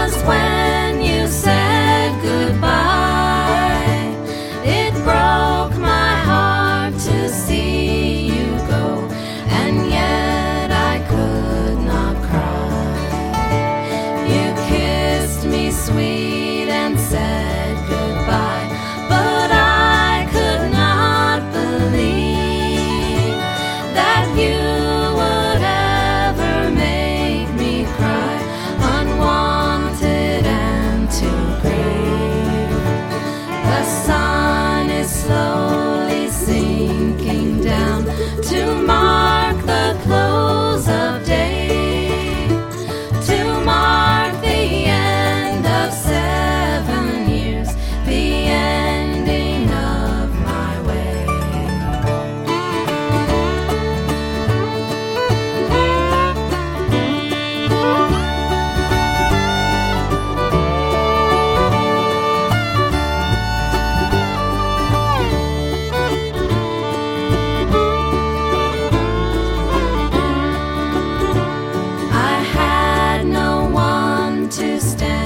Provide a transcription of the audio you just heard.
'cause when you said goodbye, it broke my heart to see you go, and yet I could not cry. You kissed me sweet and said goodbye, but I could not believe that you would ever make me cry, unwanted and to grieve. The sun is slowly sinking down to mark the close of day, to mark the end of 7 years, the ending of my way. I had no one to stand